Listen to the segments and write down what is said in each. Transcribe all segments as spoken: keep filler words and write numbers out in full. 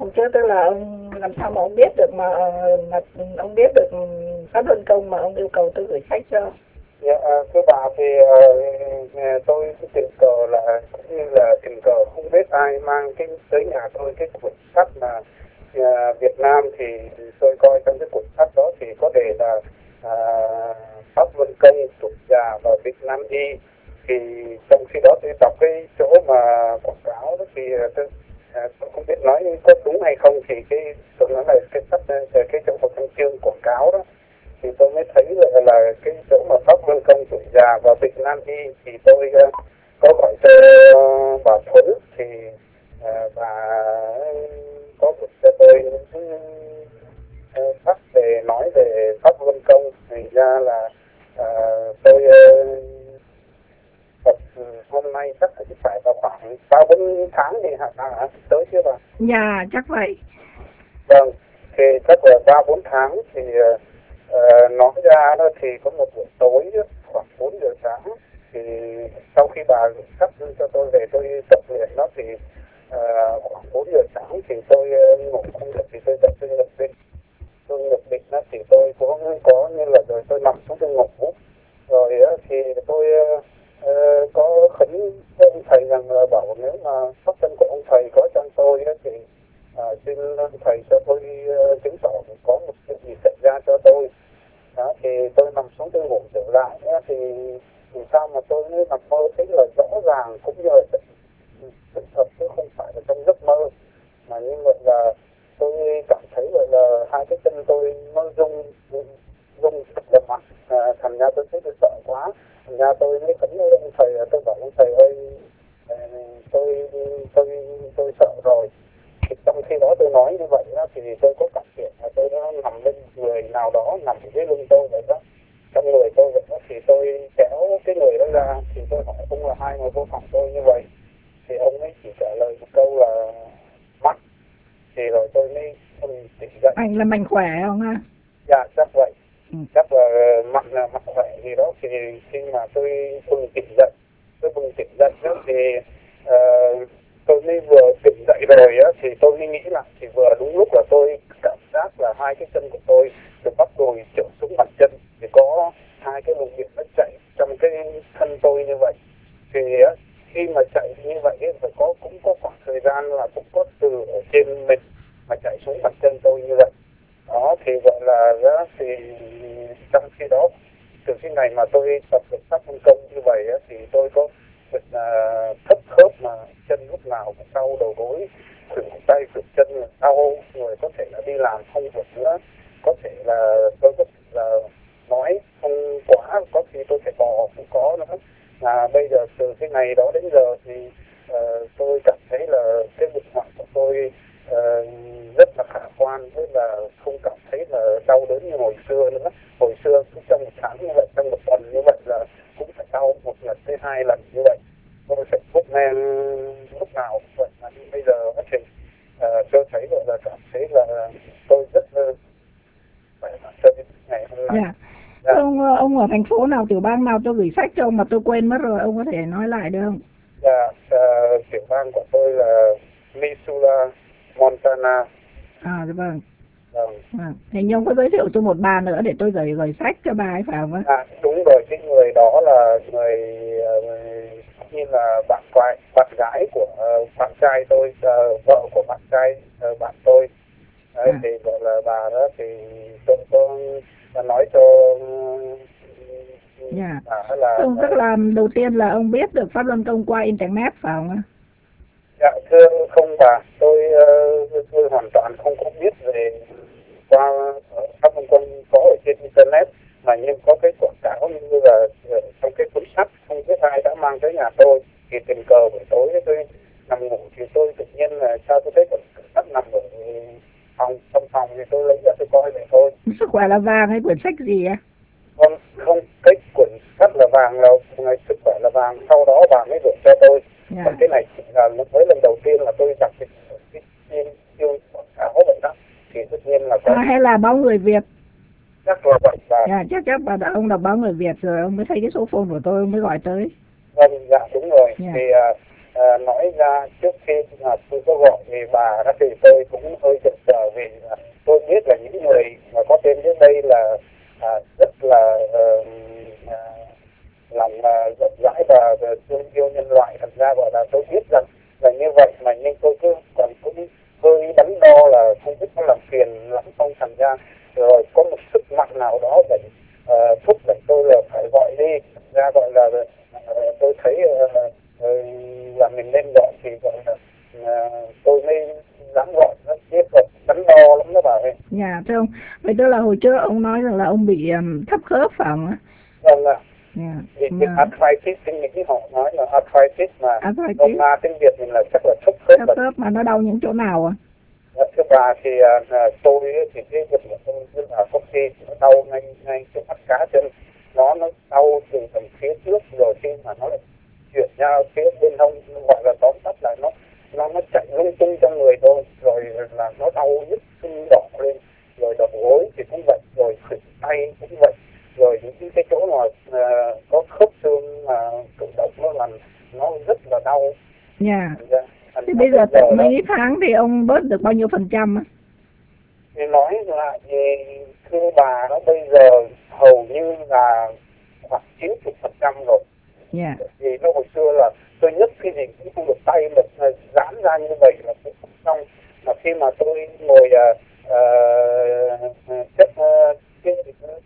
Hôm trước tức là ông làm sao mà ông biết được mà, mà ông biết được pháp luân công mà ông yêu cầu tôi gửi sách cho? Dạ, à, thưa bà thì uh, tôi cái tình cờ là cũng như là tình cờ không biết ai mang cái tới nhà tôi cái cuốn sách mà uh, Việt Nam, thì tôi coi trong cái cuốn sách đó thì có đề là uh, pháp luân công tuổi già và Việt Nam y. Thì trong khi đó tôi đọc cái chỗ mà quảng cáo đó thì tôi, uh, tôi không biết nói có đúng hay không, thì cái tôi nói là cái sách cái chỗ một trong chương quảng cáo đó thì tôi mới thấy là, là cái chỗ mà pháp luân công tuổi già và Việt Nam y. Thì tôi uh, có gọi cho uh, bà Thuấn, thì uh, bà có một cho tôi những uh, sách về nói về pháp luân công. Thành ra là uh, tôi uh, tập hôm nay chắc là phải vào khoảng ba bốn tháng thì hả à, tới chưa bà? Dạ chắc vậy. Vâng, thì chắc là ba bốn tháng thì uh, nói ra đó thì có một buổi tối khoảng bốn giờ sáng, thì sau khi bà sắp cho tôi về tôi tập luyện đó thì uh, khoảng bốn giờ sáng thì tôi uh, ngủ không được, thì tôi dậy tôi nhập định. Tôi nhập định đó thì tôi cũng có như là rồi tôi nằm xuống tôi ngủ, rồi uh, thì tôi uh, uh, có khấn với ông thầy rằng là bảo nếu mà pháp thân của ông thầy có trong tôi uh, thì À, xin thầy cho tôi uh, chứng tỏ có một chuyện gì xảy ra cho tôi. Đó, thì tôi nằm xuống tôi ngủ trở lại đó, thì vì sao mà tôi mới nằm mơ thấy là rõ ràng cũng như là sự thật chứ không phải là trong giấc mơ, mà như vậy là tôi cảm thấy vậy là hai cái chân tôi nó rung rung đập mặt. À, thành ra tôi thấy tôi sợ quá, thành ra tôi mới khấn với ông thầy, tôi bảo ông thầy ơi, tôi tôi tôi sợ rồi. Thì trong khi đó tôi nói như vậy đó, thì tôi có cảm tưởng là tôi đã nằm lên người nào đó nằm dưới lưng tôi vậy đó, trong người tôi vậy đó. Thì tôi kéo cái người đó ra, thì tôi hỏi ông là ai ngồi vô phòng tôi như vậy, thì ông ấy chỉ trả lời một câu là mắt. Thì rồi tôi mới ông tỉnh dậy. Anh là mạnh khỏe không ạ? Dạ chắc vậy, Ừ. chắc là mạnh là mạnh khỏe gì đó. Thì khi mà tôi bừng tỉnh dậy, tôi bừng tỉnh dậy đó thì uh, tôi mới vừa tỉnh dậy rồi á, thì tôi mới nghĩ là thì vừa đúng lúc là tôi cảm giác là hai cái chân của tôi từ bắp đùi trở xuống bàn chân, thì có hai cái luồng điện nó chạy trong cái thân tôi như vậy. Thì á, khi mà chạy như vậy ấy, phải có cũng có khoảng thời gian là cũng có từ ở trên mình mà chạy xuống bàn chân tôi như vậy. Đó thì gọi là đó, thì trong khi đó từ cái ngày mà tôi tập được pháp luân công như vậy á, thì tôi có việc là thấp khớp, mà chân lúc nào cũng đau đầu gối, khuỷu tay khuỷu chân là đau, người có thể là đi làm không được nữa, có thể là tôi có thể là nói không quá, có khi tôi phải bò cũng có nữa. Là bây giờ từ cái ngày đó đến giờ thì uh, tôi cảm thấy là cái bệnh hoạn của tôi uh, rất là khả quan, với là không cảm thấy là đau đớn như hồi xưa nữa. Hồi xưa cũng trong một tháng như vậy, trong một tuần như vậy là cũng phải đau một lần tới hai lần như vậy, tôi phải thuốc men lúc nào cũng vậy. Mà bây giờ thì uh, tôi thấy là cảm thấy là tôi rất uh, khỏe mạnh cho đến ngày hôm nay. Dạ. Dạ. Ông ông ở thành phố nào, tiểu bang nào, tôi gửi sách cho ông mà tôi quên mất rồi, ông có thể nói lại được không? Dạ, uh, tiểu bang của tôi là Missoula, Montana. À dạ vâng. Vâng. Vâng. Hình như ông có giới thiệu cho một bà nữa để tôi gửi gửi sách cho bà ấy phải không ạ? À, đúng rồi, cái người đó là người uh, như là bạn trai, bạn gái của uh, bạn trai tôi, uh, vợ của bạn trai uh, bạn tôi. Đấy, À. thì gọi là bà đó thì tôi có nói cho Dạ. bà là Ông tức là đầu tiên là ông biết được pháp luân công qua internet phải không ạ? dạ thưa không bà, tôi uh, tôi hoàn toàn không có biết về qua pháp luân công có ở trên internet, mà nhưng có cái quảng cáo như là trong cái cuốn sách không biết ai đã mang tới nhà tôi. Thì tình cờ buổi tối tôi nằm ngủ thì tôi tự nhiên là sao tôi thấy cuốn sách nằm ở phòng trong phòng, thì tôi lấy ra tôi coi vậy thôi. Sức khỏe là vàng hay quyển sách gì ạ? Không, không, cái quyển sách là vàng là ngày sức khỏe là vàng, sau đó bà mới gửi cho tôi. Dạ. Còn cái này chỉ là mới lần đầu tiên là tôi đọc cái cái chương quảng cáo vậy đó, thì tất nhiên là có. À, hay là báo Người Việt? Chắc là vậy bà. Dạ, chắc chắc bà đã, ông đọc báo Người Việt rồi ông mới thấy cái số phone của tôi ông mới gọi tới. Vâng, dạ đúng rồi. Dạ. Thì uh, à, nói ra trước khi mà tôi có gọi thì bà đã thì tôi cũng hơi chần chờ vì là tôi biết là những người mà có tên dưới đây là à, rất là uh, à, lòng uh, rộng rãi và thương yêu nhân loại, thành ra gọi là tôi biết rằng là như vậy mà nhưng tôi cứ còn cũng hơi đắn đo là không biết có làm phiền lắm không, thành ra rồi có một sức mạnh nào đó để uh, thúc đẩy tôi là phải gọi đi, thành ra gọi là uh, tôi thấy uh, uh, là mình nên gọi thì gọi là uh, tôi mới dám gọi, nó biết là đắn đo lắm đó bà ơi. Dạ thưa ông, vậy tức là hồi trước ông nói rằng là ông bị um, thấp khớp phải không ạ? Vâng ạ. Dạ. Vì Mà tiếng arthritis, tiếng Mỹ họ nói là arthritis mà arthritis, ông Nga tiếng Việt mình là chắc là thấp khớp. thấp khớp mà nó đau những chỗ nào ạ? Dạ, thưa bà thì uh, tôi thì cái việc mà tôi rất là có khi nó đau ngay ngay cái mắt cá chân, nó nó đau từ tầm phía trước rồi khi mà nó lại chuyển ra phía bên hông, gọi là tóm tắt lại nó nó nó chạy lung tung trong người tôi, rồi là nó đau nhức sưng đỏ lên, rồi đầu gối thì cũng vậy, rồi khỉu tay cũng vậy, rồi những cái chỗ mà uh, có khớp xương mà cử động nó làm nó rất là đau. Dạ. Dạ. Thế bây giờ tận mấy tháng thì ông bớt được bao nhiêu phần trăm á? Thì nói lại thì thưa bà, nó bây giờ hầu như là khoảng chín mươi phần trăm rồi. Dạ. Vì nó hồi xưa là tôi nhất cái gì cũng không được, tay mà giãn ra như vậy là cũng không xong. Mà khi mà tôi ngồi chất uh, cái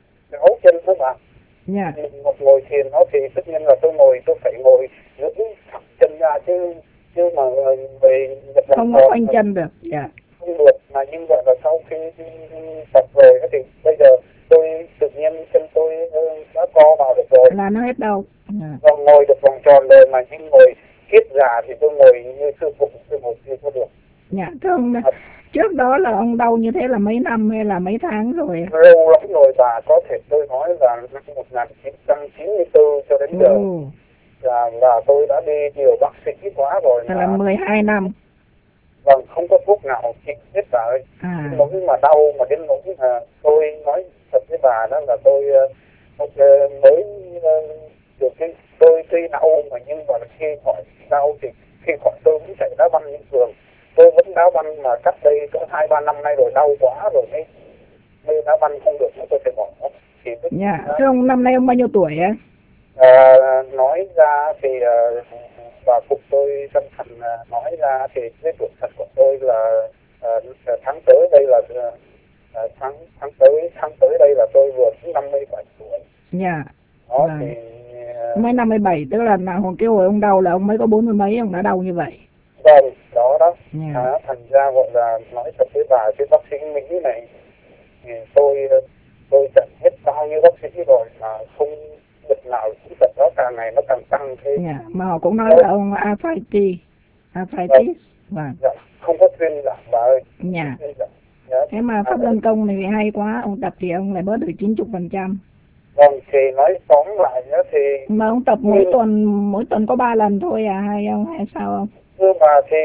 ấu chân đó bà, Dạ. một ngồi thiền nó thì tất nhiên là tôi ngồi tôi phải ngồi giữ thẳng chân ra chứ chứ mà về không có khoanh chân được. Dạ. Không được, mà nhưng vậy là sau khi tập rồi thì bây giờ tôi tự nhiên chân tôi đã co vào được rồi, là nó hết đau. Dạ. Còn ngồi được vòng tròn rồi, mà nhưng ngồi kiết già thì tôi ngồi như sư phụ, tôi ngồi chưa có được. Dạ thưa ông, à, trước đó là ông đau như thế là mấy năm hay là mấy tháng rồi? Lâu lắm rồi bà, có thể tôi nói là năm một nghìn chín trăm chín mươi tư cho đến giờ. Ừ. Và, và tôi đã đi nhiều bác sĩ quá rồi. Là, là mười hai năm. Vâng, không có thuốc nào trị hết bà ơi. À. Đến nỗi mà đau mà đến nỗi là tôi nói thật với bà đó là tôi uh, mới uh, được cái tôi tuy đau mà nhưng mà khi khỏi đau thì khi khỏi tôi cũng chạy đá banh như thường. Tôi vẫn đá banh mà cách đây có hai ba năm nay rồi, đau quá rồi mới mới đá banh không được nữa, tôi phải bỏ. Thì dạ, thưa ông năm nay ông bao nhiêu tuổi á? À, nói ra thì uh, và phục tôi chân thành uh, nói ra thì cái tuổi thật của tôi là uh, tháng tới đây là uh, tháng tháng tới tháng tới đây là tôi vừa năm mươi bảy tuổi. Dạ. Đó vâng. thì uh, mới năm mươi bảy, tức là nào hồi cái hồi ông đau là ông mới có bốn mươi mấy, ông đã đau như vậy. Vâng, đó đó. Yeah. À, thành ra gọi là nói thật với bà, cái bác sĩ Mỹ này thì tôi tôi chẳng hết bao nhiêu bác sĩ rồi mà không được nào cũng thật đó, càng ngày nó càng tăng thế. Yeah. Mà họ cũng nói là ông arthritis, arthritis. Vâng. Dạ, không có thuyên giảm bà ơi. Dạ. Dạ. Thế mà pháp luân công này hay quá, ông tập thì ông lại bớt được chín mươi phần trăm. Vâng, thì nói tóm lại đó thì... Mà ông tập mỗi tuần, mỗi tuần có ba lần thôi à, hay ông hay sao không? Thưa bà thì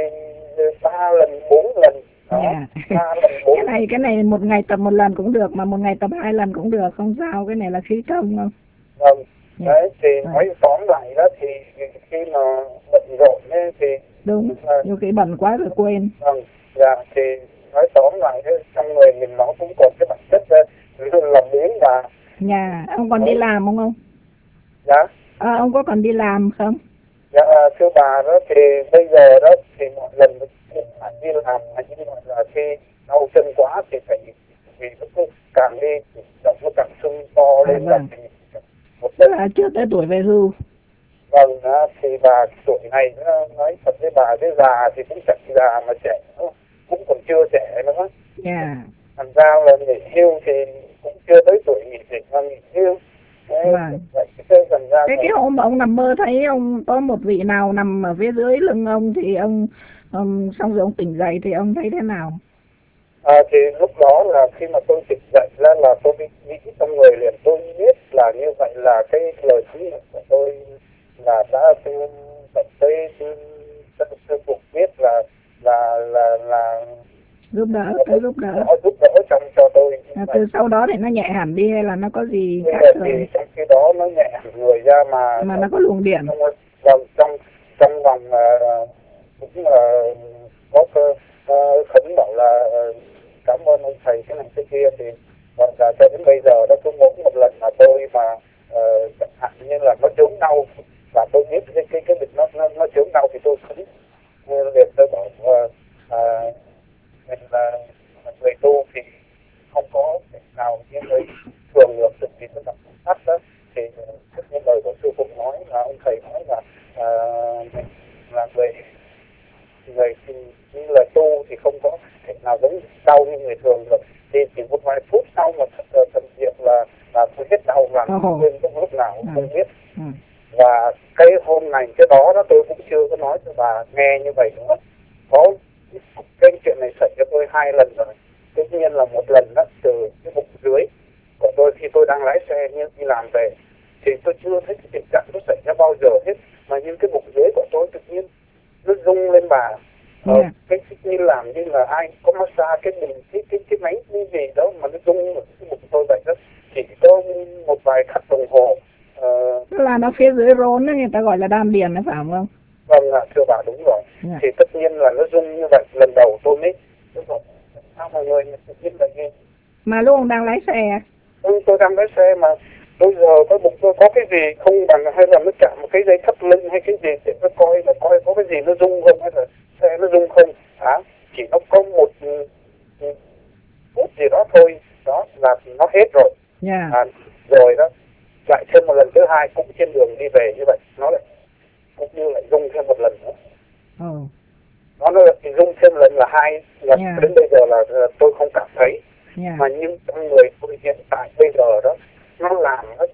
ba lần, bốn lần. Đó, yeah. ba lần, bốn cái này cái này một ngày tập một lần cũng được, mà một ngày tập hai lần cũng được, không sao, cái này là khí công không? Vâng, yeah. Đấy, thì vâng. nói tóm lại đó thì khi mà bận rộn ấy thì... Đúng, nhiều khi bận quá rồi quên. Vâng, dạ, thì nói tóm lại trong người mình nó cũng còn cái bản chất làm biến và... Nhà, ông còn đi làm không ông? Dạ. À, ông có còn đi làm không? Dạ, thưa bà đó thì bây giờ đó thì mọi lần phải đi làm, nhưng mà là khi đau chân quá thì phải, vì nó cứ càng đi động nó càng sưng to lên. À, vâng. Tức là chưa tới tuổi về hưu. Vâng, thì bà tuổi này nói thật với bà, cái già thì cũng chẳng già mà trẻ cũng còn chưa trẻ nữa. Dạ. Thành ra là nghỉ hưu thì cũng chưa tới tuổi nghỉ thì mà nghỉ hưu. Vâng. Cái cái hôm mà ông nằm mơ thấy ông có một vị nào nằm ở phía dưới lưng ông thì ông, ông xong rồi ông tỉnh dậy thì ông thấy thế nào? À, thì lúc đó là khi mà tôi tỉnh dậy ra là tôi nghĩ trong người liền, tôi biết là như vậy là cái lời thú nhận của tôi là đã tận tới sư phụ biết là là là là giúp đỡ, cái giúp đỡ giúp đỡ trong cho tôi. À, từ sau đó thì nó nhẹ hẳn đi hay là nó có gì khác thường? Thì trong khi đó nó nhẹ hẳn người ra mà mà nó có luồng điện. Trong, trong, trong vòng uh, cũng uh, có cơ uh, khấn bảo là uh, cảm ơn ông thầy cái này cái kia, thì gọi là cho đến bây giờ đó cứ mỗi một lần mà tôi mà uh, chẳng hạn như là nó chướng đau và tôi biết cái cái cái việc nó nó nó chướng đau thì tôi khấn liền, tôi bảo uh, uh, mình là người tu thì không có thể nào như người thường được, thì tôi gặp thắt đó thì trước những lời của sư phụ nói là ông thầy nói là uh, mình là người người thì như là tu thì không có thể nào giống đau như người thường được, thì chỉ một vài phút sau mà thật thật việc là là tôi hết đau và quên trong lúc nào cũng không biết. Và cái hôm này cái đó đó tôi cũng chưa có nói cho bà nghe như vậy nữa. Có cái chuyện này xảy cho tôi hai lần rồi. Tất nhiên là một lần đó từ cái bụng dưới của tôi khi tôi đang lái xe như đi làm về, thì tôi chưa thấy cái tình trạng nó xảy ra bao giờ hết, mà nhưng cái bụng dưới của tôi tự nhiên nó rung lên bà. Ờ, yeah. cái, cái như làm như là ai có massage cái bình cái cái cái máy cái gì đó mà nó rung ở cái bụng tôi vậy đó, chỉ có một vài khắc đồng hồ. Uh, là nó phía dưới rốn đó, người ta gọi là đan điền đấy phải không? Vâng ạ, à, thưa bà đúng rồi. Yeah. Thì tất nhiên là nó rung như vậy, lần đầu tôi mới sao mọi người tự nhiên là gì? Mà lúc ông đang lái xe? Ừ, tôi đang lái xe mà bây giờ cái bụng tôi có cái gì không bằng, hay là nó chạm một cái dây thắt lưng hay cái gì để nó coi là coi có cái gì nó rung không, hay là xe nó rung không. À, chỉ nó có một phút gì đó thôi, đó là nó hết rồi. Yeah. À, rồi đó lại thêm một lần thứ hai cũng trên đường đi về như vậy, nó lại cũng như lại rung thêm một lần nữa. Oh. Nó nó lại rung thêm lần là hai, là yeah. Đến bây giờ là tôi không cảm thấy. Yeah. Mà nhưng trong người tôi hiện tại bây giờ đó nó làm nó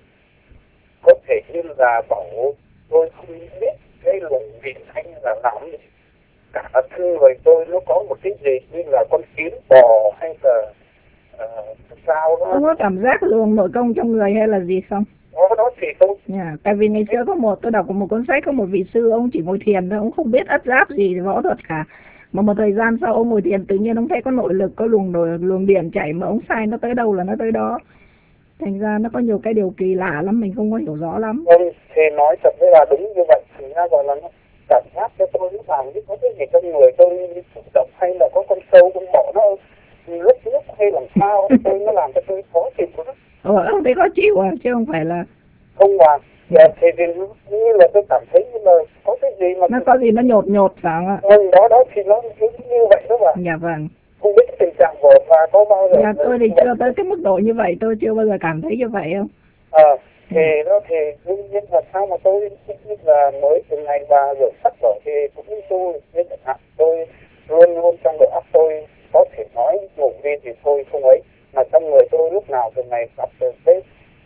có thể như là bảo tôi không biết cái luồng điện hay là làm gì, cả thân người tôi nó có một cái gì như là con kiến bò hay là uh, sao đó. Ông có cảm giác luồng nội công trong người hay là gì không? Đó, đó thì tôi yeah. Tại vì ngày xưa có một tôi đọc một cuốn sách, có một vị sư ông chỉ ngồi thiền thôi, ông không biết ất giáp gì võ thuật cả, mà một thời gian sau ông ngồi thiền tự nhiên ông thấy có nội lực, có luồng nổi luồng điện chảy, mà ông sai nó tới đâu là nó tới đó. Thành ra nó có nhiều cái điều kỳ lạ lắm, mình không có hiểu rõ lắm. Vâng, thì nói thật với là đúng như vậy, thì ra gọi là nó cảm giác cho tôi lúc nào biết có cái gì trong người tôi như chủ động, hay là có con sâu con bọ nó lướt nước hay làm sao tôi nó làm cho tôi khó chịu đó. Ờ, ông thấy khó chịu à, chứ không phải là không mà dạ, thì, thì như là tôi cảm thấy như là có cái gì mà nó có gì nó nhột nhột phải không ạ? Vâng, đó đó thì nó cứ như vậy đó mà. Dạ vâng. Không biết cái tình trạng của bà có bao giờ. Dạ tôi thì chưa tới cái mức độ như vậy, tôi chưa bao giờ cảm thấy như vậy không. À, thì đó thì đương nhiên là sao mà tôi biết là mới từ ngày bà rửa sắt rồi thì cũng như tôi như chẳng hạn, tôi luôn luôn trong đầu óc tôi có thể nói ngủ đi thì tôi không ấy, mà trong người tôi lúc nào từ ngày gặp từ cái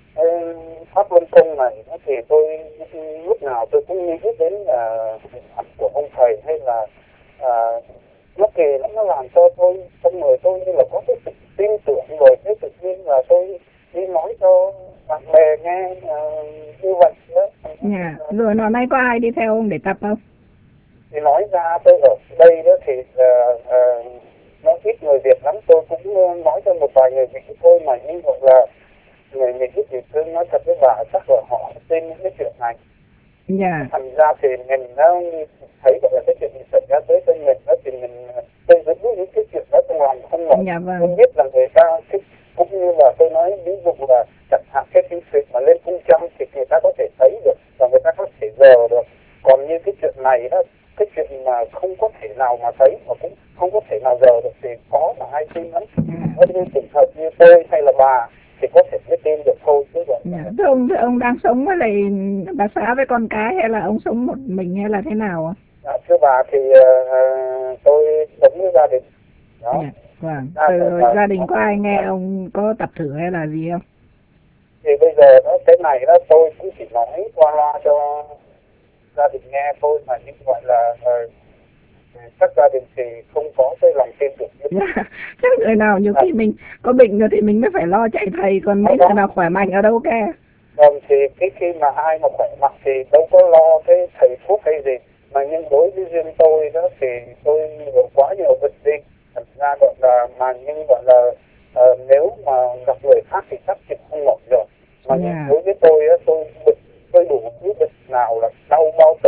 pháp luân công này thì tôi lúc nào tôi cũng nghĩ đến là uh, của ông thầy, hay là uh, nó kỳ lắm, nó làm cho tôi trong người tôi như là có cái sự tin tưởng, rồi cái tự nhiên là tôi đi nói cho bạn bè nghe uh, như vậy đó. Yeah. Rồi nó nay có ai đi theo ông để tập không? Thì nói ra tôi ở đây đó thì uh, uh, nó ít người Việt lắm, tôi cũng nói cho một vài người Việt thôi, mà như gọi là người mình biết Việt thương nói thật với bà, chắc là họ tin những cái chuyện này. Yeah. Thành ra thì mình nó thấy gọi là cái chuyện gì xảy ra tới cho mình đó, thì mình tôi giữ những cái chuyện đó trong lòng không nổi. Yeah, vâng. Tôi biết là người ta cái, cũng như là tôi nói ví dụ là chẳng hạn cái phim chuyện mà lên cung trăng thì người ta có thể thấy được và người ta có thể giờ được, còn như cái chuyện này đó, cái chuyện mà không có thể nào mà thấy mà cũng không có thể nào giờ được thì có mà ai tin lắm. Nó như trường hợp như tôi hay là bà thì có thể mới tin được thôi chứ rồi. Yeah. Thế ông, thế ông đang sống với lại bà xã với con cái, hay là ông sống một mình, hay là thế nào ạ? Dạ, thưa bà thì uh, tôi sống với gia đình. Đó. Yeah. Vâng. Từ rồi gia đình có ai nghe ông có tập thử hay là gì không? Thì bây giờ đó, cái này đó tôi cũng chỉ nói qua loa cho gia đình nghe thôi, mà như gọi là uh, các gia đình thì không có cái lòng tin tưởng. Yeah. Chắc người nào nhiều khi mình có bệnh rồi thì mình mới phải lo chạy thầy, còn mấy người nào khỏe mạnh ở đâu ke. Vâng, thì cái khi mà ai mà khỏe mạnh thì đâu có lo cái thầy thuốc hay gì, mà nhưng đối với riêng tôi đó thì tôi nhiều quá nhiều bệnh đi, thật ra gọi là mà nhưng gọi là uh, nếu mà gặp người khác thì chắc chịu không nổi rồi, mà yeah. đối với tôi á, tôi bệnh tôi đủ những bệnh nào là đau bao tử, út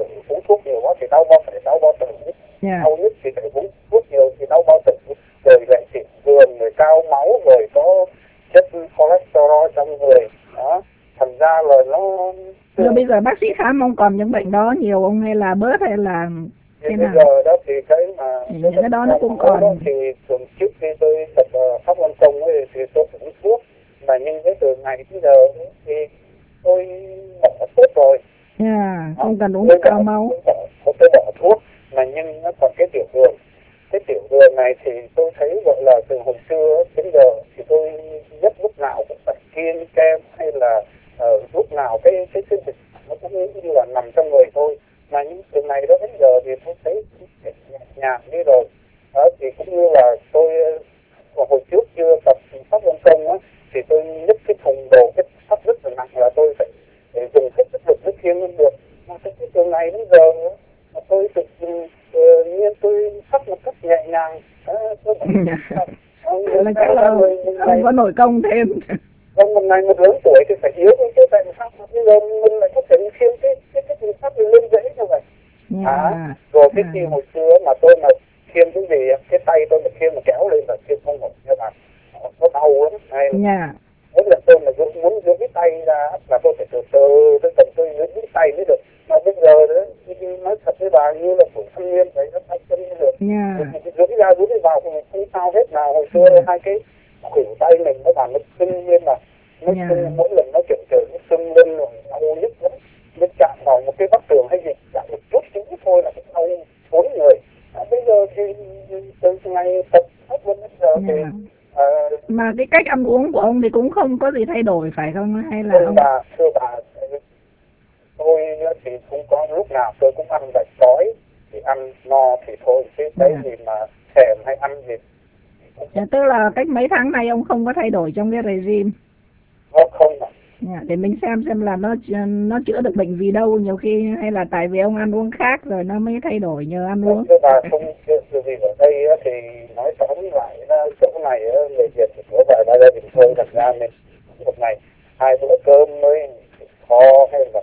thuốc nhiều quá thì đau bao tử, đau bao tử, Dạ. đau nhức thì phải uống thuốc nhiều thì đau bao tử, rồi lại tiểu đường, rồi cao máu, rồi có chất cholesterol trong người đó, thành ra là nó Rồi bây giờ bác sĩ khám ông còn những bệnh đó nhiều ông hay là bớt hay là thì thế bây nào? giờ đó thì cái mà Thì những cái đó nó cũng đó còn. thì thường trước khi tôi tập uh, pháp luân công ấy thì tôi cũng uống thuốc, mà nhưng cái từ ngày đến giờ ấy, thì tôi bỏ thuốc rồi. Dạ, không cần uống Tôi cao bỏ, máu. tôi bỏ, tôi bỏ thuốc, mà nhưng nó còn cái tiểu đường. Cái tiểu đường này thì tôi thấy gọi là từ hồi xưa đến giờ thì tôi nhất lúc nào cũng phải kiêng kem hay là uh, lúc nào cái cái cái dịch nó cũng như là nằm trong người thôi, mà những từ này đó đến giờ thì tôi thấy nhẹ nhàng đi rồi. Đó thì cũng như là tôi uh, hồi trước chưa tập pháp luân công á thì tôi nhấc cái thùng đồ cái sắt rất là nặng là tôi phải để dùng hết sức lực mới khiêng lên được, mà cái từ này đến giờ mà tôi tự uh, nhiên tôi sắp một cách nhẹ nhàng. Tôi là chắc là ông có nội công thêm. Vâng, một ngày một lớn tuổi thì phải yếu chứ, tại sao bây giờ mình lại có thể khiêng cái cái cái thùng sắt lên dễ như vậy. Yeah. À, rồi cái khi hồi xưa mà tôi mà khiêng cái gì, cái tay tôi mà khiêng mà kéo lên là khiêng không nổi các bạn, nó đau lắm. Hay yeah. mỗi lần tôi mà muốn giữ cái tay ra là tôi phải từ từ tôi cần tôi giữ cái tay mới được, mà bây giờ đó nói thật với bà như là tuổi thanh niên vậy, nó tay chân mới được. Yeah. Giữ cái ra giữ cái vào không, không sao hết. Nào hồi xưa yeah. hai cái khuỷu tay mình nó bàn nó sưng lên mà nó yeah. sưng, mỗi lần nó chuyển trở nó sưng lên rồi đau nhức lắm, nó chạm vào một cái vách tường hay gì chạm một chút chút thôi là cái đau thốn người. À, bây giờ thì từ ngày tập hết luôn đến giờ yeah. thì à, mà cái cách ăn uống của ông thì cũng không có gì thay đổi phải không, hay là thưa ông bà thưa bà tôi thì không có lúc nào tôi cũng ăn gạch đói thì ăn no thì thôi, chứ cái yeah. gì mà thèm hay ăn gì dạ, tức là cách mấy tháng nay ông không có thay đổi trong cái regime. Nó không ạ. Dạ, để mình xem xem là nó nó chữa được bệnh gì đâu, nhiều khi hay là tại vì ông ăn uống khác rồi nó mới thay đổi nhờ ăn uống. Thưa bà không điều gì ở đây thì nói tóm lại chỗ này người Việt thì có vài ba gia đình thôi, thật ra nên một ngày hai bữa cơm mới kho hay là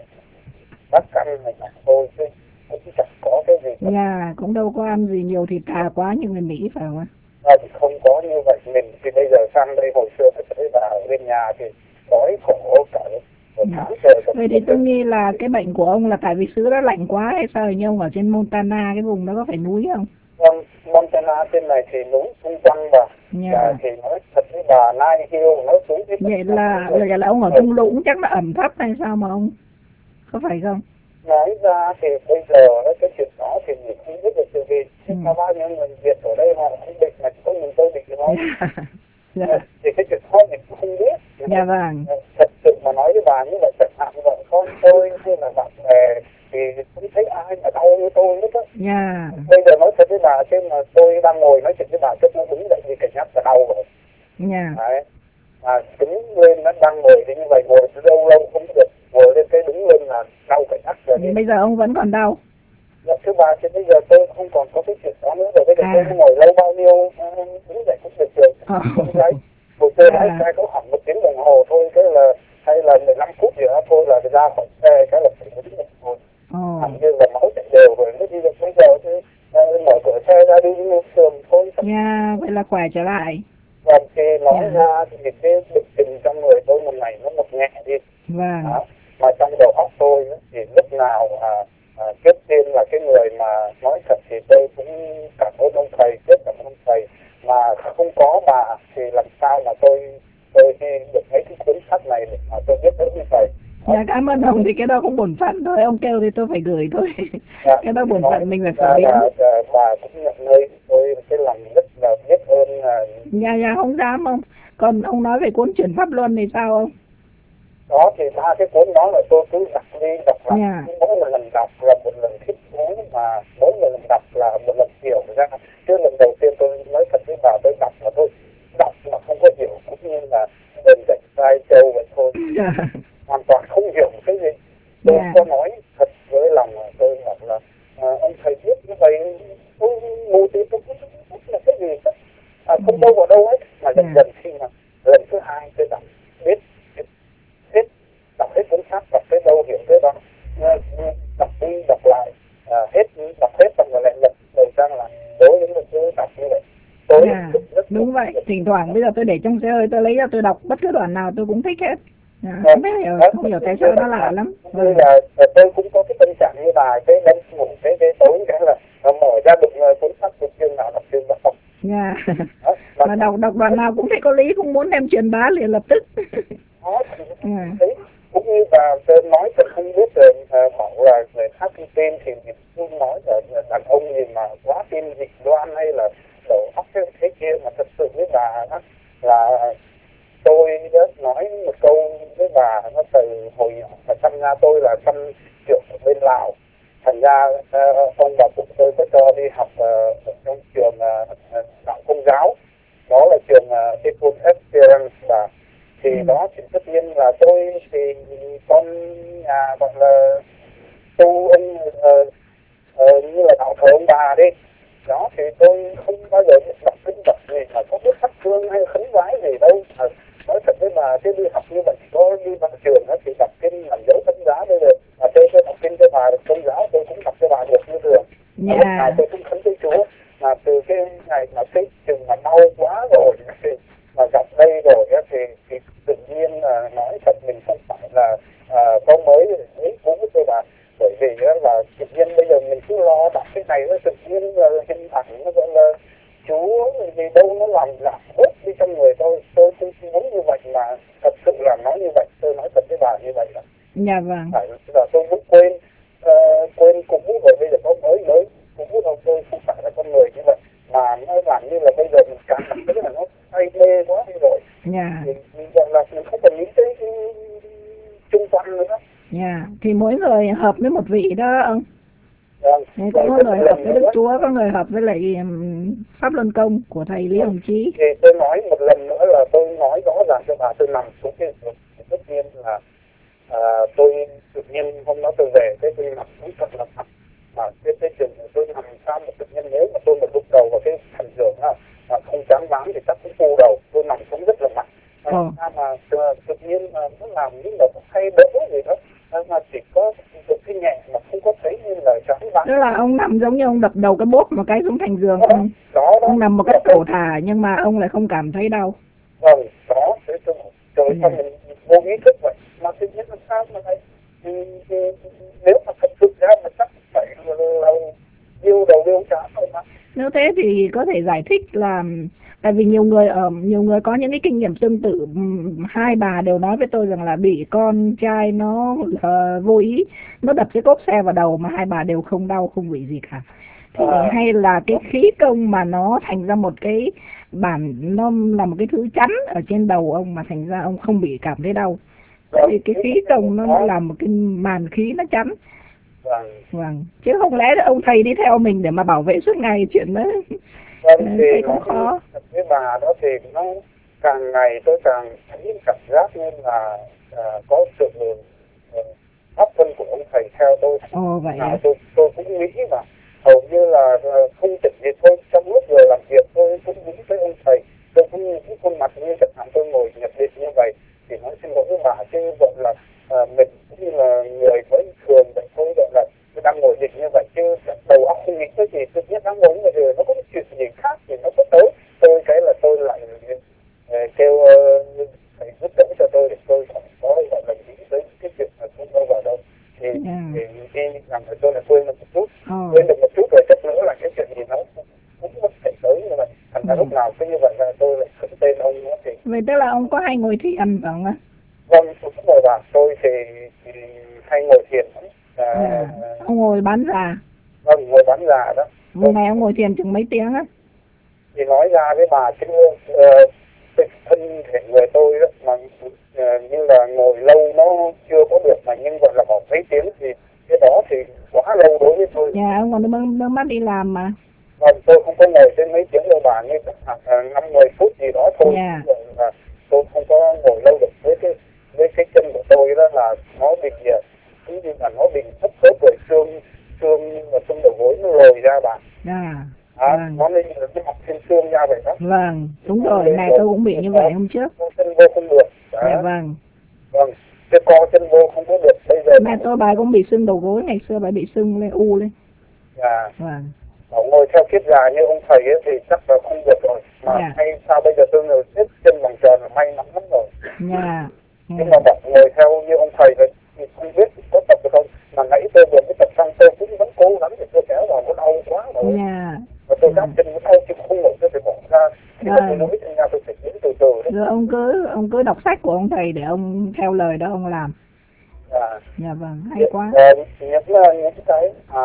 bát canh này thôi chứ cũng chẳng có cái gì. Dạ, cũng đâu có ăn gì nhiều thịt thà quá như người Mỹ phải không ạ? À, thì không có như vậy. Mình thì bây giờ sang đây hồi xưa thấy bà ở bên nhà thì đói khổ cả một tháng trời. Vậy thì tôi nghĩ là cái bệnh của ông là tại vì xứ đó lạnh quá hay sao, như ông ở trên Montana cái vùng đó có phải núi không? Vâng, Montana trên này thì núi xung quanh và yeah. à, thì nói thật với bà Nine Hill nó xuống cái vậy là vậy là ông ở thung lũng chắc là ẩm thấp hay sao mà ông có phải không? Nói ra thì bây giờ cái chuyện đó thì mình không biết được, từ vì ừ. có bao nhiêu người Việt ở đây họ không định mà có mình tôi định thôi. yeah. yeah. Thì cái chuyện đó mình cũng không biết. Dạ vâng. Thật sự mà nói với bà như vậy, chẳng hạn vợ con tôi hay là bạn bè thì không thấy ai mà đau như tôi hết á. Yeah. Bây giờ nói thật với bà, chứ mà tôi đang ngồi nói chuyện với bà trước nó đứng dậy thì cảnh giác là đau rồi. Yeah. Đấy. Mà đứng lên nó đang ngồi thì như vậy, ngồi lâu lâu không được, ngồi lên cái đứng lên là đau cảnh giác rồi. Bây giờ ông vẫn còn đau? Dạ thưa bà, thì bây giờ tôi không còn có cái chuyện đó nữa rồi, bây giờ à. tôi ngồi lâu bao nhiêu đứng dậy cũng được rồi. Không đấy. Hồi xưa lái xe có khoảng một tiếng đồng hồ thôi, cái là hay là mười lăm phút gì đó thôi là ra khỏi xe cái là phải đứng dậy thôi. Hẳn như là máu chạy đều rồi mới đi được. Bây giờ thì uh, mở cửa xe ra đi như thường thôi. Dạ, vậy là khỏe trở lại. Vâng, thì nói yeah. ra thì cái bệnh tình trong người tôi một ngày nó một nhẹ đi. Vâng. Đó. Mà trong đầu óc tôi thì lúc nào à, à, trước tiên là cái người mà nói thật thì tôi cũng cảm ơn ông thầy, rất cảm ơn ông thầy, mà không có bà thì làm sao mà tôi tôi được mấy cái cuốn sách này để mà tôi biết đến như vậy. Dạ cảm ơn ông, thì cái đó cũng bổn phận thôi, ông kêu thì tôi phải gửi thôi. Dạ, cái đó bổn phận mình phải phổ biến. Dạ, bà cũng nhận nơi tôi cái lòng rất là biết ơn. Dạ dạ không dám ông. Còn ông nói về cuốn Chuyển Pháp Luân thì sao ông? Đó thì ba cái cuốn đó là tôi cứ đọc đi đọc lại, yeah. mỗi một lần đọc là một lần thích thú, mà mỗi một lần đọc là một lần hiểu ra. Chứ lần đầu tiên tôi nói thật với bà, tôi đọc mà tôi đọc mà không có hiểu, cũng như là đơn giản sai châu vậy thôi. yeah. Hoàn toàn không hiểu cái gì. Tôi yeah. có nói thật với lòng tôi bảo là à, ông thầy biết như vậy tôi mù tí tôi không biết là cái gì hết, à, không đâu vào đâu hết. Mà dần yeah. dần khi mà lần thứ hai tôi đọc biết hết, đọc hết cuốn sách, đọc tới đâu hiểu tới đó, đọc đi đọc lại, à, Đúng vậy, thỉnh thoảng bây giờ tôi để trong xe hơi tôi lấy ra tôi đọc bất cứ đoạn nào tôi cũng thích hết. À, Vâng. không biết hiểu, Đó, không hiểu tại như sao nó vậy lạ là- lắm. Như Vâng. là là tôi cũng có cái tâm trạng như bà, cái đêm ngủ cái cái tối cái là là mở ra đụng ờ, cuốn sách một chương nào đọc chương nào đọc. Nha. Đó, mà Mà đọc đọc đoạn nào cũng thấy có lý, cũng muốn đem truyền bá liền lập tức. nó Ừ. đấy cũng như bà tôi nói tôi không biết rồi à, bảo là người khác thông tin thì mình không nói là là đàn ông gì mà quá tin dị đoan hay là đầu óc thế, thế kia, mà thật sự với bà đó là tôi đã nói một câu với bà, nó từ hồi nhỏ ở trong nhà tôi là trong trường ở bên Lào, thành ra uh, ông bà cụ tôi có cho đi học uh, ở trong trường uh, đạo Công giáo, đó là trường uh, Ecole Esperance, và thì Ừ. đó thì tất nhiên là tôi thì con nhà gọi là tu ông uh, uh, như là đạo thờ ông bà đi, đó thì tôi không bao giờ biết đọc kinh đọc gì mà có biết thắp hương hay khấn vái gì đâu. À, nói thật với bà, cái đi học như vậy có đi vào trường đó thì đọc kinh làm dấu thánh giá bây giờ, mà tôi tôi đọc kinh cho bà được công giáo tôi cũng đọc cho bà được như thường. Mà lúc nào Nha. tôi cũng khấn với Chúa, mà từ cái ngày mà cái chừng mà đau quá rồi thì mà gặp đây rồi á thì, thì tự nhiên là nói thật mình không phải là à, có mới ấy cũ thôi bà, bởi vì á là tự nhiên bây giờ mình cứ lo đọc cái này nó tự nhiên là hình ảnh nó gọi là Chúa gì đâu nó làm giảm bớt đi trong người tôi, tôi không muốn như vậy, mà thật sự là nói như vậy, tôi nói thật với bà như vậy đó. Dạ vâng. Phải là tôi muốn quên uh, quên cũ rồi bây giờ có mới mới cũ đâu, tôi không phải là con người như vậy, mà nó làm như là bây giờ mình càng đọc cái là nó say mê quá đi rồi. Dạ. Mình, mình gọi là mình không còn nghĩ tới cái trung văn nữa đó. Dạ. Thì mỗi người hợp với một vị đó ông. Vâng. Thế có Rồi người cái hợp lần với Đức nữa Chúa, có người hợp với lại um, Pháp Luân Công của thầy Lý Hồng Chí. thì tôi nói một lần nữa là tôi nói rõ ràng cho bà, tôi nằm xuống cái giường, tất nhiên là à, tôi tự nhiên hôm đó tôi về cái tôi nằm xuống thật là thật, mà cái cái trường tôi nằm sao một tự nhiên nếu mà tôi mà đục đầu vào cái thành giường á mà không chán váng thì chắc cũng phù đầu, tôi nằm xuống rất là mạnh. Ồ. À, mà tự nhiên mà nó làm như là nó hay đỡ gì đó, mà chỉ có một cái nhẹ mà không có thấy như là chán váng. Tức là ông nằm giống như ông đập đầu cái bốp một cái xuống thành giường, đó, ông đó, đó. ông nằm một cách cầu thả nhưng mà ông lại không cảm thấy đau. Vâng, đó, thế tôi trời Ừ. sao mình vô ý thức vậy, mà tự nhiên làm sao mà lại ừ, ừ, nếu mà thật sự ra mà chắc phải là, là yêu đầu yêu chán thôi mà. Nếu thế thì có thể giải thích là tại vì nhiều người ở nhiều người có những cái kinh nghiệm tương tự. Ừm, hai bà đều nói với tôi rằng là bị con trai nó uh, vô ý nó đập cái cốp xe vào đầu mà hai bà đều không đau không bị gì cả. Thì À, hay là cái khí công mà nó thành ra một cái bản, nó là một cái thứ chắn ở trên đầu ông mà thành ra ông không bị cảm thấy đau. Tại vì cái khí công nó nó làm một cái màn khí nó chắn. vâng, Vâng, chứ không lẽ ông thầy đi theo mình để mà bảo vệ suốt ngày, chuyện đó vâng thì thầy cũng nó khó. cái bà đó thì nó càng ngày tôi càng thấy cảm giác như là à, có sự uh, áp thân của ông thầy theo tôi. Ồ vậy nào à? tôi tôi cũng nghĩ mà hầu như là uh, không chừng gì thôi, trong lúc vừa làm việc tôi cũng nghĩ tới ông thầy, tôi cũng nghĩ khuôn mặt như chẳng hạn tôi ngồi nhập định như vậy thì nói xin lỗi với bà, chứ gọi là uh, mình cũng như là người mới thường vậy thôi, gọi là tôi đang ngồi định như vậy chứ đầu óc không nghĩ cái gì, tự nhiên đang ngồi như vậy nó có cái chuyện gì khác thì nó có tới tôi cái là tôi lại uh, kêu uh, thầy giúp đỡ cho tôi để tôi có gọi là nghĩ tới cái chuyện mà không đâu vào đâu thì Yeah. thì đi làm cho tôi là quên được một chút, Ồ. quên được một chút rồi chắc nữa là cái chuyện gì nó cũng có thể tới như vậy, thành ra Ừ. lúc nào cứ như vậy là tôi lại khấn tên ông nữa thì Vậy tức là ông có hay ngồi thiền phải không ạ? vâng, tôi cũng ngồi bạn tôi thì, thì hay ngồi thiền lắm. À, À, ông ngồi bán già. vâng, ngồi bán già đó. Một ngày ông ngồi thiền chừng mấy tiếng á? Thì nói ra với bà chứ uh, cái thân thể người tôi đó, mà uh, như là ngồi lâu nó chưa có được mà nhưng gọi là khoảng mấy tiếng thì cái đó thì quá lâu đối với tôi. Dạ, ông còn nước, nước mắt đi làm mà. Vâng, tôi không có ngồi trên mấy tiếng đâu bà, như năm mười phút gì đó thôi. Yeah. Là tôi không có ngồi lâu được với cái với cái chân của tôi đó là nó bị cũng như là nó bị thấp khớp rồi, xương xương và xương đầu gối nó lồi ra bà. À, À, vâng. nó lên là cái mặt trên xương ra vậy đó. Vâng, đúng rồi, này tôi cũng bị như vậy hôm trước. Chân vô không được. Đó. Dạ vâng. Vâng, cái co chân vô không có được. Bây giờ Mẹ tôi bà cũng bị sưng đầu gối, ngày xưa bà bị sưng lên u lên. dạ. Vâng. Bảo ngồi theo kiết già như ông thầy ấy thì chắc là không được rồi. Mà Dạ. hay sao bây giờ tôi ngồi hết chân bằng tròn là may lắm lắm rồi. Dạ. Nhưng mà bảo ngồi theo như ông thầy thì không biết có tập được không. Mà nãy tôi vừa mới tập xong tôi cũng vẫn cố gắng để tôi kéo vào, nó đau quá rồi. Dạ. Và tôi cảm chân nó đau chứ không nổi, tôi phải bỏ ra. Thì Vâng. tôi nói thành ra tôi phải đến từ từ đấy. Rồi ông cứ ông cứ đọc sách của ông thầy để ông theo lời đó ông làm. À. Dạ vâng, hay quá. À, những, những cái à,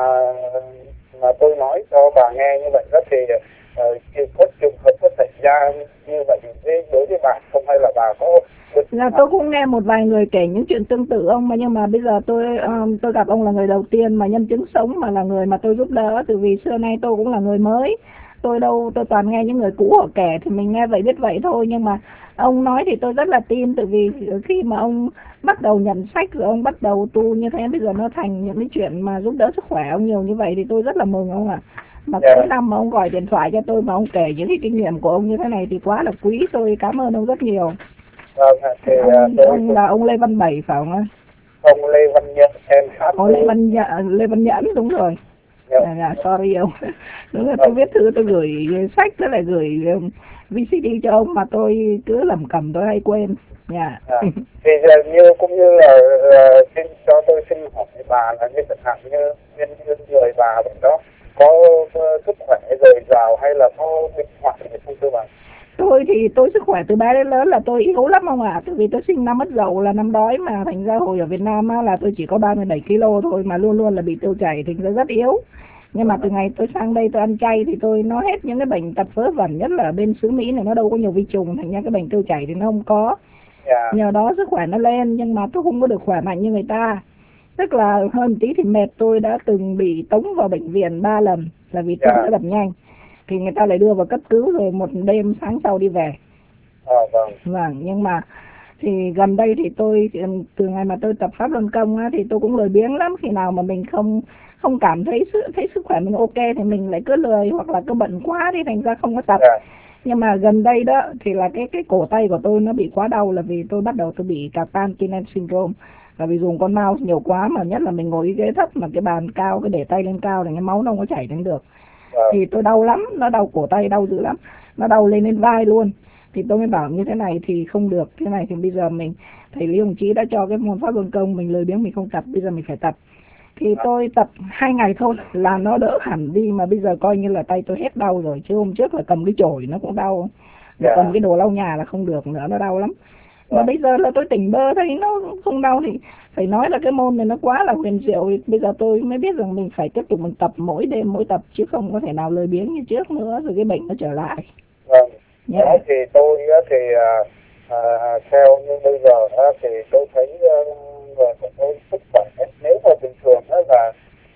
mà tôi nói cho bà nghe như vậy đó thì uh, có trường hợp có xảy ra như vậy với đối với bà không, hay là bà có là tôi cũng nghe một vài người kể những chuyện tương tự ông, mà nhưng mà bây giờ tôi um, tôi gặp ông là người đầu tiên mà nhân chứng sống, mà là người mà tôi giúp đỡ, từ vì xưa nay tôi cũng là người mới, tôi đâu tôi toàn nghe những người cũ họ kể thì mình nghe vậy biết vậy thôi. Nhưng mà ông nói thì tôi rất là tin, từ vì khi mà ông bắt đầu nhận sách rồi ông bắt đầu tu như thế, bây giờ nó thành những cái chuyện mà giúp đỡ sức khỏe ông nhiều như vậy thì tôi rất là mừng ông ạ. Mà Yeah. cuối năm mà ông gọi điện thoại cho tôi mà ông kể những cái kinh nghiệm của ông như thế này thì quá là quý, tôi cảm ơn ông rất nhiều. Vâng, thì ông, tôi, ông là ông Lê Văn Bảy phải không ạ? Ông Lê Văn Nhẫn, em hát. Ông Lê Văn Nhẫn, Lê Văn Nhẫn đúng rồi. Yeah. À, dạ, sorry ông. Đúng là tôi viết thư tôi gửi sách, tôi lại gửi vê xê đê cho ông mà tôi cứ lẩm cẩm tôi hay quên. Dạ. À, thì uh, như cũng như là uh, xin cho tôi xin hỏi bà là như chẳng hạn như như, như người bà vậy đó có uh, sức khỏe dồi dào hay là có bệnh hoạn gì không thưa bà? Tôi thì tôi sức khỏe từ bé đến lớn là tôi yếu lắm ông ạ. À. Tại vì tôi sinh năm Mất Dậu là năm đói, mà thành ra hồi ở Việt Nam á, là tôi chỉ có ba mươi bảy ki lô thôi, mà luôn luôn là bị tiêu chảy, thành ra rất yếu. Nhưng mà từ ngày tôi sang đây tôi ăn chay thì tôi nó hết những cái bệnh tật vớ vẩn, nhất là ở bên xứ Mỹ này nó đâu có nhiều vi trùng, thành ra cái bệnh tiêu chảy thì nó không có. Yeah. Nhờ đó sức khỏe nó lên, nhưng mà tôi không có được khỏe mạnh như người ta. Tức là hơn tí thì mệt, tôi đã từng bị tống vào bệnh viện ba lần là vì tim Yeah. nó đập nhanh. Thì người ta lại đưa vào cấp cứu rồi một đêm sáng sau đi về. À, vâng. Vâng, nhưng mà thì gần đây thì tôi từ ngày mà tôi tập pháp luân công á, thì tôi cũng lười biếng lắm. Khi nào mà mình không không cảm thấy sức thấy sức khỏe mình ok thì mình lại cứ lười, hoặc là cứ bận quá thì thành ra không có tập. Yeah. Nhưng mà gần đây đó thì là cái cái cổ tay của tôi nó bị quá đau, là vì tôi bắt đầu tôi bị carpal tunnel syndrome, là vì dùng con mouse nhiều quá, mà nhất là mình ngồi ghế thấp mà cái bàn cao, cái để tay lên cao thì cái máu nó không có chảy đến được. Yeah. Thì tôi đau lắm, nó đau cổ tay đau dữ lắm, nó đau lên đến vai luôn. Thì tôi mới bảo như thế này thì không được, thế này thì bây giờ mình thầy Lý Hồng Chí đã cho cái môn pháp luân công, mình lười biếng mình không tập, bây giờ mình phải tập. Thì tôi tập hai ngày thôi là nó đỡ hẳn đi, mà bây giờ coi như là tay tôi hết đau rồi, chứ hôm trước là cầm cái chổi nó cũng đau, mà Yeah. cầm cái đồ lau nhà là không được nữa, nó đau lắm. Mà bây giờ là tôi tỉnh bơ thấy nó không đau, thì phải nói là cái môn này nó quá là huyền diệu. Bây giờ tôi mới biết rằng mình phải tiếp tục mình tập mỗi đêm mỗi tập, chứ không có thể nào lười biếng như trước nữa, rồi cái bệnh nó trở lại. Vâng. Yeah. Đó thì tôi thì à, à, theo như bây giờ á, thì tôi thấy uh, người của tôi sức khỏe nếu mà bình thường á, là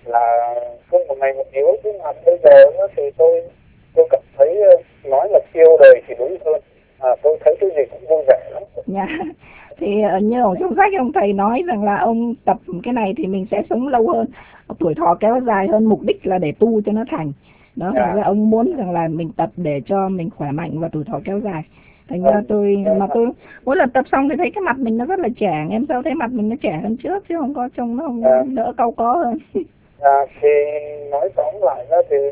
là không một ngày một yếu, nhưng mà bây giờ á, thì tôi tôi cảm thấy uh, nói là yêu đời thì đúng hơn. À, tôi thấy cái gì cũng vui vẻ lắm. Dạ. Thì uh, như ở trong sách ông thầy nói rằng là ông tập cái này thì mình sẽ sống lâu hơn, tuổi thọ kéo dài hơn, mục đích là để tu cho nó thành. Đó, thành ra ông muốn rằng là mình tập để cho mình khỏe mạnh và tuổi thọ kéo dài. Thành ra tôi mà tôi mỗi lần tập xong thì thấy cái mặt mình nó rất là trẻ, em sao thấy mặt mình nó trẻ hơn trước, chứ không có trông nó không À. đỡ cau có hơn. À, thì nói tóm lại đó thì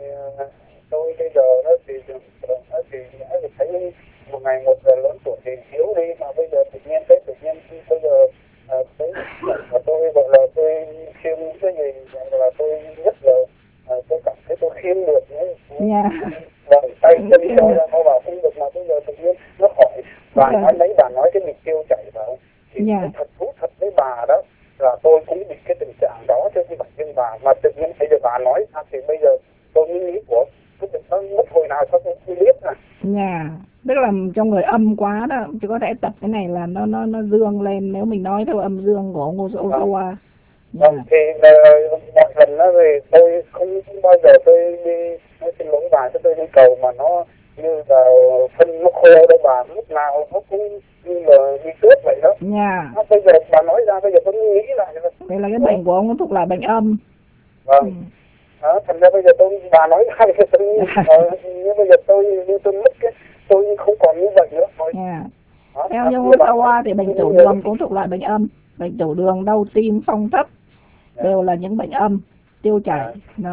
tôi bây giờ đó thì thường đó thì thấy một ngày một giờ lớn tuổi thì yếu đi, mà bây giờ tự nhiên thấy tự nhiên bây giờ à, thấy mà tôi gọi là tôi khiêm cái gì gọi là tôi rất là à, tôi cảm thấy tôi khiêm được nữa. Dạ. Vâng, tay chân cho ra nó vào không được, mà bây giờ tự nhiên nó khỏi. Bà nói lấy bà nói cái mình tiêu chảy vào thì Dạ. thật thú thật với bà đó là tôi cũng bị cái tình trạng đó chứ không phải riêng bà, mà tự nhiên bây giờ bà nói ra thì bây giờ tôi mới nghĩ của cái việc nó mất hồi nào sao tôi không biết à. Dạ, tức là trong người âm quá đó, chứ có thể tập cái này là nó nó nó dương lên, nếu mình nói theo âm dương của ông Ozawa. Vâng, thì uh, một lần đó thì tôi không, không bao giờ tôi đi nói xin lỗi bà, cho tôi đi cầu mà nó như là phân nó khô đâu bà, lúc nào nó cũng như là đi cướp vậy đó. Dạ. À, bây giờ bà nói ra bây giờ tôi nghĩ lại. Đây là cái bệnh của ông nó thuộc là bệnh âm. Vâng. Ừ. Đó, thành ra bây giờ tôi bà nói ra thì tôi uh, như bây giờ tôi như tôi mất cái tôi không còn như vậy nữa thôi. Yeah. Đó, Theo như Ozawa thì bệnh tiểu đường cũng thuộc loại bệnh âm, bệnh tiểu đường, đau tim, phong thấp đều là những bệnh âm, tiêu chảy đó.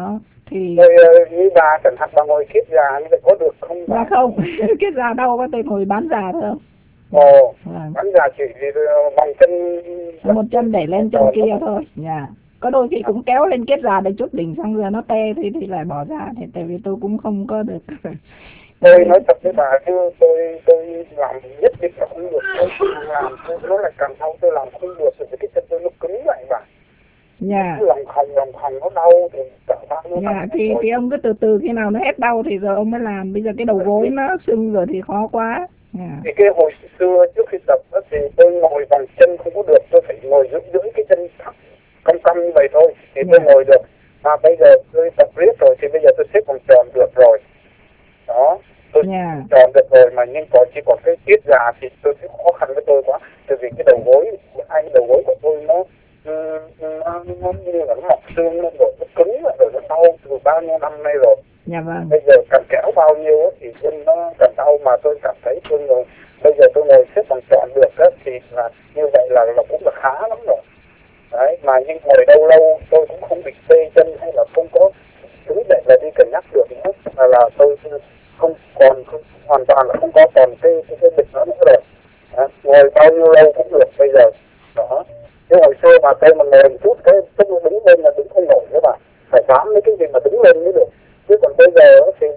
Thì Rồi uh, như bà chẳng hạn bà ngồi kiết già như vậy có được không bà? dạ không, kết già đâu có, tôi ngồi bán già thôi không. Ồ, Vâng. bán già chỉ vì vòng chân Một chân đẩy lên chân kia thôi. Dạ. Có đôi khi cũng kéo lên kết già được chút đỉnh xong rồi nó tê thì thì lại bỏ ra, thì tại vì tôi cũng không có được. Tôi nói thật với bà chứ tôi tôi làm nhất định là không được, tôi không làm nó lại càng đau, tôi làm không được rồi cái chân tôi nó cứng lại bà. Dạ. Lòng khòng lòng khòng nó đau thì cả bao nhiêu Dạ năm thì rồi. thì ông cứ từ từ khi nào nó hết đau thì rồi ông mới làm. Bây giờ cái đầu gối nó sưng rồi thì khó quá. Dạ. Thì cái hồi xưa trước khi tập đó, thì tôi ngồi bằng chân không có được, tôi phải ngồi giữ giữ cái chân thẳng cong cong như vậy thôi thì tôi ngồi được. Mà bây giờ tôi tập riết rồi thì bây giờ tôi xếp vòng tròn được rồi. Đó, tôi Yeah. tròn được rồi, mà nhưng còn chỉ còn cái tiết già thì tôi thấy khó khăn với tôi quá. Tại vì cái đầu gối, anh đầu gối của tôi nó nó, nó như là nó mọc xương lên rồi, nó cứng lại rồi, nó đau từ bao nhiêu năm nay rồi. Dạ vâng. Bây giờ càng kéo bao nhiêu thì chân nó càng đau, mà tôi cảm thấy tôi ngồi, bây giờ tôi ngồi xếp bằng tròn được đó, thì là như vậy là, là cũng là khá lắm rồi. Đấy, mà nhưng ngồi lâu lâu tôi cũng không bị tê chân hay là không có đứng dậy là đi cần nhắc được nữa, là, là tôi không còn không, hoàn toàn là không có còn cái cái cái bệnh nữa nữa rồi. À, ngồi bao nhiêu lâu cũng được bây giờ. Đó. Chứ hồi xưa mà tôi mà ngồi một chút cái tôi đứng lên là đứng không nổi nữa bà, phải bám mấy cái gì mà đứng lên mới được. Chứ còn bây giờ thì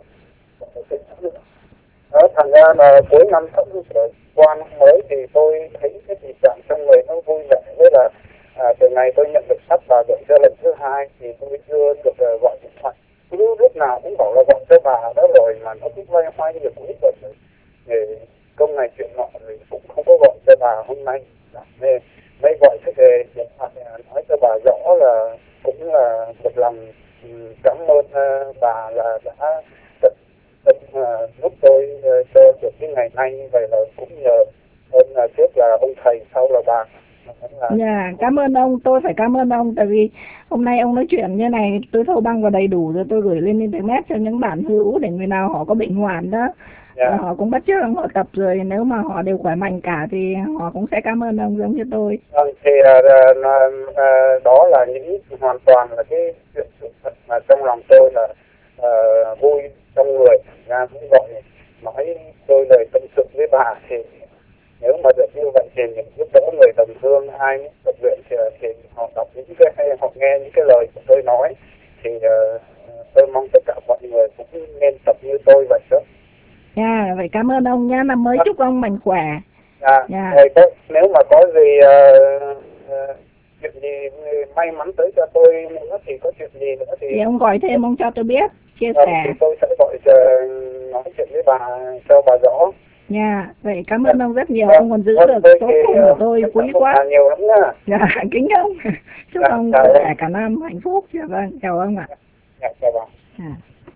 đó, thành ra là cuối năm sắp rồi qua năm mới thì tôi thấy cái tình trạng trong người nó vui vẻ, với là à, từ ngày tôi nhận được sách và gửi cho lần thứ hai thì tôi chưa được uh, gọi điện thoại. Cứ lúc nào cũng bảo là gọi cho bà đó rồi mà nó cũng loay hoay được cũng ít rồi. Thì công này chuyện nọ thì cũng không có gọi cho bà hôm nay. Nên mới gọi cái về điện thoại nói cho bà rõ là cũng là một lòng cảm ơn uh, bà là đã tận tận uh, giúp tôi uh, cho được cái ngày nay như vậy, là cũng nhờ ơn uh, trước là ông thầy, sau là bà. Dạ, cảm ơn ông, tôi phải cảm ơn ông, tại vì hôm nay ông nói chuyện như này tôi thâu băng vào đầy đủ rồi, tôi gửi lên internet cho những bạn hữu để người nào họ có bệnh hoạn đó. Yeah. Họ cũng bắt chước họ tập rồi, nếu mà họ đều khỏe mạnh cả thì họ cũng sẽ cảm ơn ông giống như tôi. Vâng, thì uh, uh, uh, đó là những hoàn toàn là cái chuyện sự thật mà trong lòng tôi là uh, vui trong người ra cũng gọi nói tôi lời tâm sự với bà. Thì nếu mà được như vậy thì những giúp đỡ người đồng hương ai tập luyện thì, thì họ đọc những cái hay họ nghe những cái lời của tôi nói thì uh, tôi mong tất cả mọi người cũng nên tập như tôi vậy đó. Dạ, yeah, vậy cảm ơn ông nhé, năm mới chúc ông mạnh khỏe. Dạ, yeah. Yeah. Có, nếu mà có gì uh, uh, chuyện gì may mắn tới cho tôi nữa thì có chuyện gì nữa thì, thì ông gọi thêm, ông cho tôi biết, chia uh, sẻ. thì tôi sẽ gọi uh, nói chuyện với bà cho bà rõ. Dạ, yeah, vậy cảm ơn ông rất nhiều, dạ, ông còn giữ dạ, được số phận của tôi quý quá. Nhiều lắm nha. Dạ, kính ông. Chúc dạ, ông khỏe cả năm hạnh phúc. Dạ vâng, chào ông ạ. Dạ, chào bà. Dạ.